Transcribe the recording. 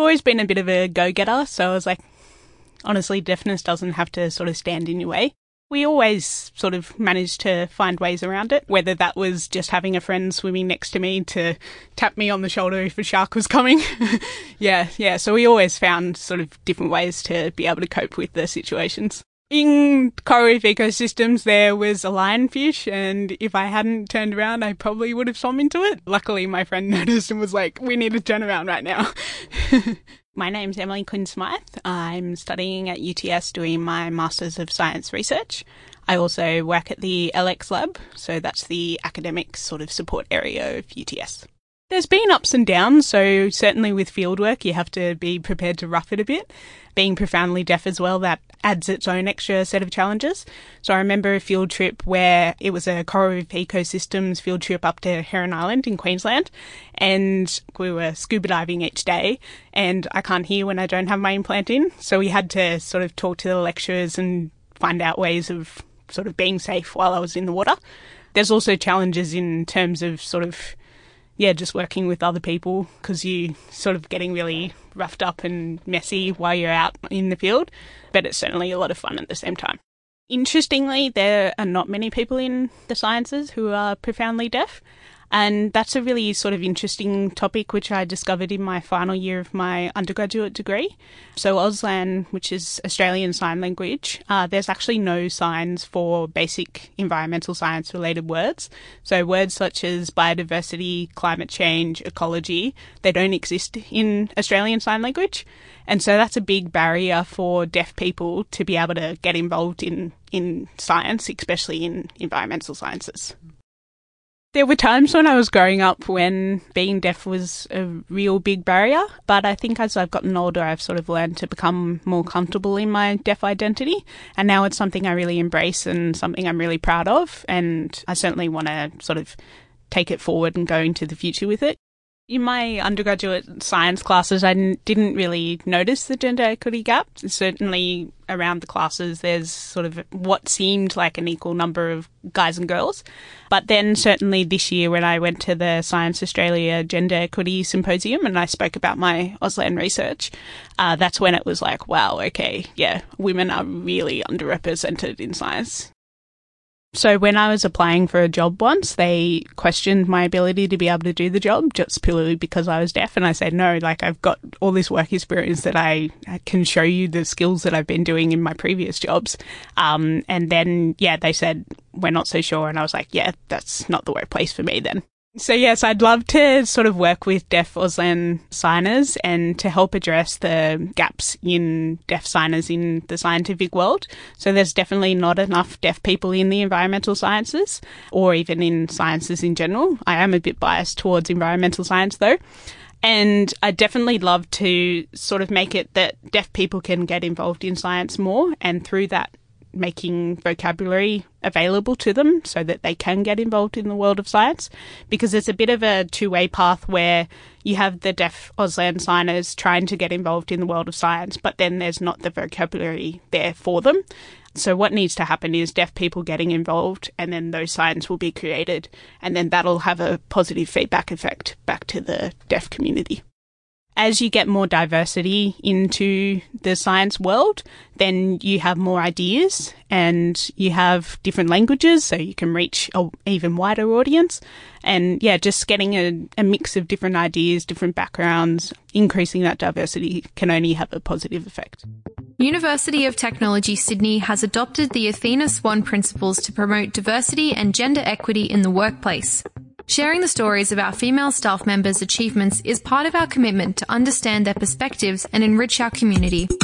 always been a bit of a go-getter, so I was like, honestly, deafness doesn't have to sort of stand in your way. We always sort of managed to find ways around it, whether that was just having a friend swimming next to me to tap me on the shoulder if a shark was coming. Yeah. So we always found sort of different ways to be able to cope with the situations. In coral reef ecosystems, there was a lionfish, and if I hadn't turned around, I probably would have swum into it. Luckily, my friend noticed and was like, we need to turn around right now. My name's Emily Quinn-Smythe. I'm studying at UTS doing my Masters of Science Research. I also work at the LX Lab, so that's the academic sort of support area of UTS. There's been ups and downs, so certainly with fieldwork you have to be prepared to rough it a bit. Being profoundly deaf as well, that adds its own extra set of challenges. So I remember a field trip where it was a coral reef ecosystems field trip up to Heron Island in Queensland, and we were scuba diving each day, and I can't hear when I don't have my implant in, so we had to sort of talk to the lecturers and find out ways of sort of being safe while I was in the water. There's also challenges in terms of sort of just working with other people, because you sort of getting really roughed up and messy while you're out in the field, but it's certainly a lot of fun at the same time. Interestingly, there are not many people in the sciences who are profoundly deaf, and that's a really sort of interesting topic which I discovered in my final year of my undergraduate degree. So Auslan, which is Australian Sign Language, there's actually no signs for basic environmental science related words. So words such as biodiversity, climate change, ecology, they don't exist in Australian Sign Language. And so that's a big barrier for deaf people to be able to get involved in science, especially in environmental sciences. There were times when I was growing up when being deaf was a real big barrier, but I think as I've gotten older, I've sort of learned to become more comfortable in my deaf identity, and now it's something I really embrace and something I'm really proud of, and I certainly want to sort of take it forward and go into the future with it. In my undergraduate science classes, I didn't really notice the gender equity gap. Certainly around the classes, there's sort of what seemed like an equal number of guys and girls. But then certainly this year when I went to the Science Australia Gender Equity Symposium and I spoke about my Auslan research, that's when it was like, wow, okay, yeah, women are really underrepresented in science. So when I was applying for a job once, they questioned my ability to be able to do the job just purely because I was deaf. And I said, no, like I've got all this work experience that I can show you the skills that I've been doing in my previous jobs. And then, they said, we're not so sure. And I was like, yeah, that's not the workplace for me then. So yes, I'd love to sort of work with deaf Auslan signers and to help address the gaps in deaf signers in the scientific world. So there's definitely not enough deaf people in the environmental sciences or even in sciences in general. I am a bit biased towards environmental science though. And I definitely love to sort of make it that deaf people can get involved in science more, and through that making vocabulary available to them so that they can get involved in the world of science, because it's a bit of a two-way path where you have the deaf Auslan signers trying to get involved in the world of science, but then there's not the vocabulary there for them. So what needs to happen is deaf people getting involved, and then those signs will be created, and then that'll have a positive feedback effect back to the deaf community. As you get more diversity into the science world, then you have more ideas and you have different languages, so you can reach an even wider audience. And just getting a mix of different ideas, different backgrounds, increasing that diversity can only have a positive effect. University of Technology Sydney has adopted the Athena Swan principles to promote diversity and gender equity in the workplace. Sharing the stories of our female staff members' achievements is part of our commitment to understand their perspectives and enrich our community.